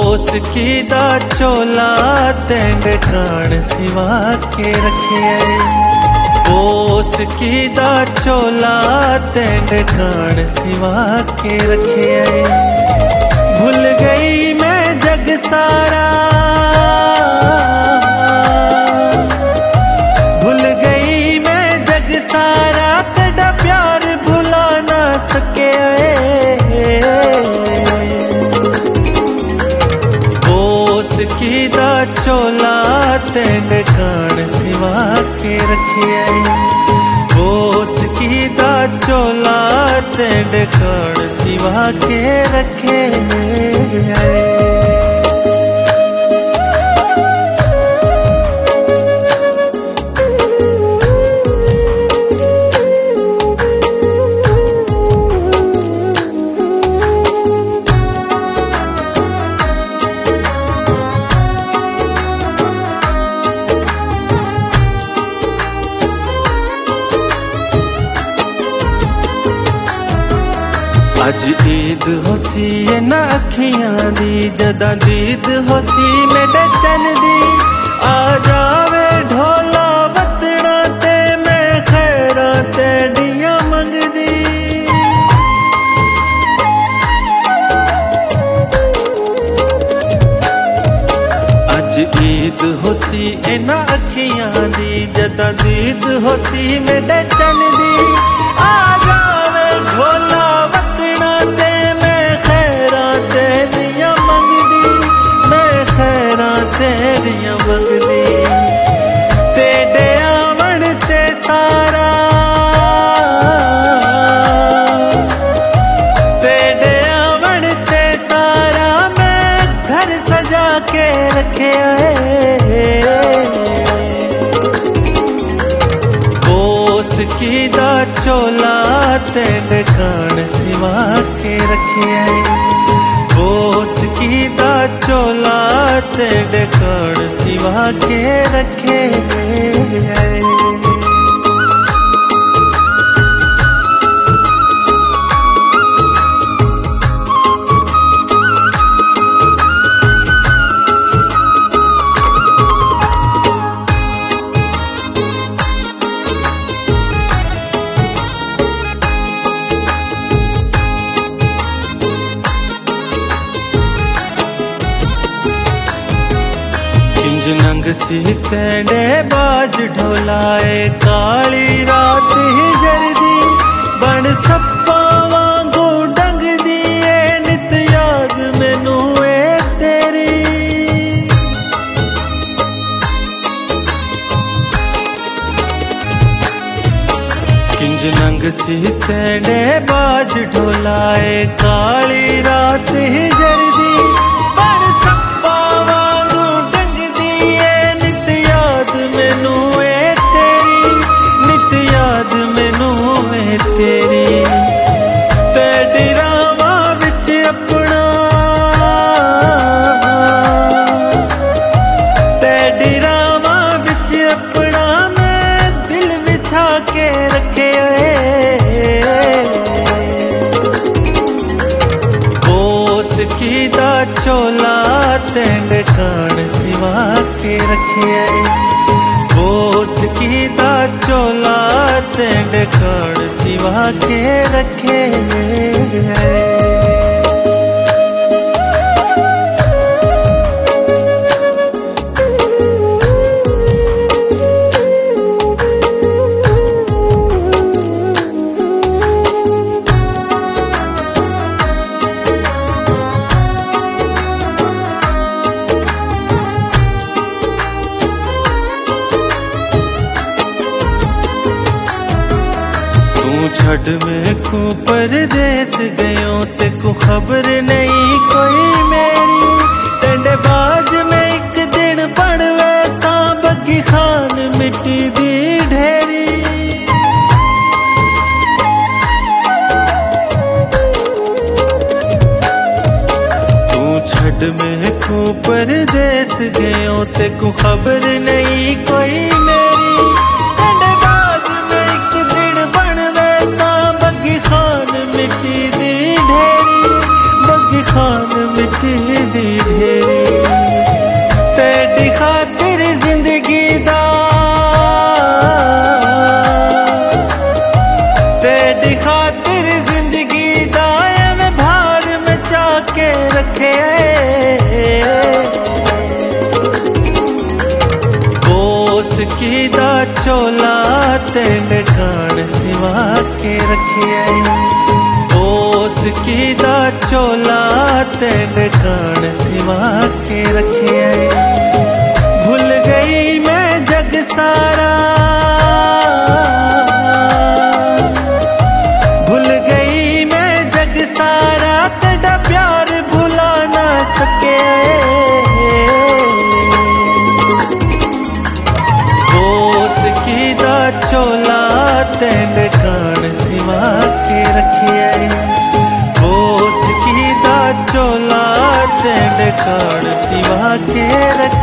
उसकी दा चोला तेंड खान सिवा के रखे उसकी दा चोला तेंड खान सिवा के रखे भूल गई मैं जग सारा भूल गई मैं जग सारा तेरा प्यार भुला ना सके उसकी दा चोला तेंड खान सिवा के रखे उसकी दा चोला तेंड खान सिवा के रखे अज ईद होसी ना अखियां दी जदा दीद होसी मेरे चन दी आ जावे ढोला बतना ते मैं खैरा तेडियां मंगदी अज ईद होसी ना अखियां दी जदा दीद होसी मेरे चन दी आ जावे ढोला तेरियां मंगदी तेरे आवन ते सारा तेरे आवन ते सारा मैं घर सजा के रखे उसकी दा चोला तेंड खान सिवा के रखे उसकी दा चोला तेंड खान सिवा के रखे नंग सी तेंडे बाज ढोलाए काली रात ही जरदी बन सप्पा वांगू डंग दिए नित याद मैनू तेरी किंज नंग सी तेंडे बाज ढोलाए काली रात ही जरदी तेरी तेरी रावा विच अपना तेरी रावा विच अपना मैं दिल बिछा के रखे उसकी दा चोला तेंड खान सिवा के रखे उसकी दा चोला तेंड खान सिवा के रखे छड़ में को परदेस गयो ते को खबर नहीं कोई मेरी टेंडे बाज में एक दिन बन वैसा बगी खान मिट्टी दी ढेरी तू छड़ में को परदेस गयो ते को खबर नहीं कोई मेरी खान मिट्टी दी ढेरी की दा चोला तेरे कान सिवा के रखे ओस की दा चोला तेरे कान सिवा के रखे भूल गई मैं जग सारा भूल गई मैं जग सारा तेरा प्यार भुला ना सके चोला तेरे कान सिवा के रखे बोस की दा चोला तेरे कान सिवा के रखे।